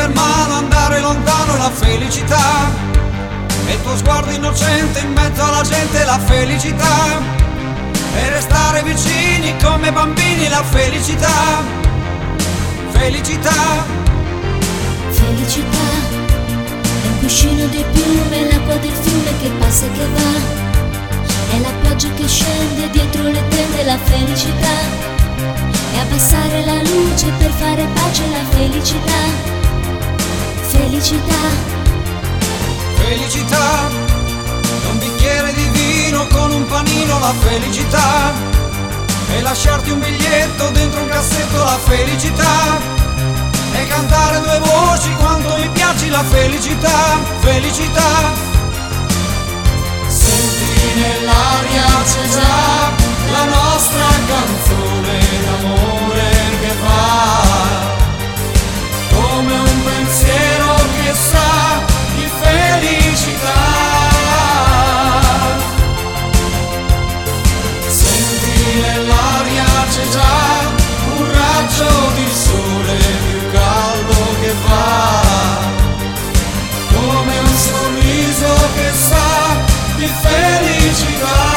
per mano, andare lontano la felicità, e il tuo sguardo innocente in mezzo alla gente la felicità, e restare vicini come bambini la felicità, felicità. Felicità è un cuscino di piume, l'acqua del fiume che passa e che va, è la pioggia che scende dietro le tende la felicità, è abbassare la luce per fare pace la felicità, felicità. Felicità è un bicchiere di vino con un panino la felicità, e lasciarti un biglietto dentro un cassetto la felicità, e cantare due voci quanto mi piaci la felicità, felicità. Senti nell'aria c'è già la nostra canzone d'amore che va, come un pensiero che sa di felicità. Senti nell'aria c'è già un raggio di sole più caldo che va, come un sorriso che sa di felicità.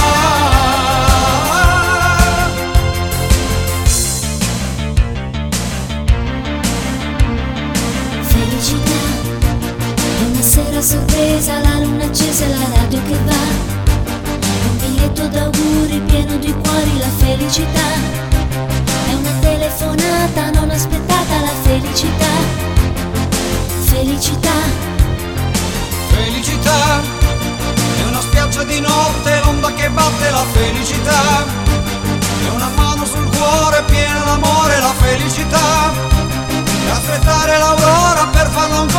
Felicità è una sera sorpresa, la luna accesa e la radio che va, è un biglietto d'auguri pieno di cuori la felicità, è una telefonata non aspettata la felicità, felicità. Felicità è una spiaggia di notte, l'onda che batte la felicità, è una mano sul cuore piena d'amore la felicità, e aspettare l'aurora per farla un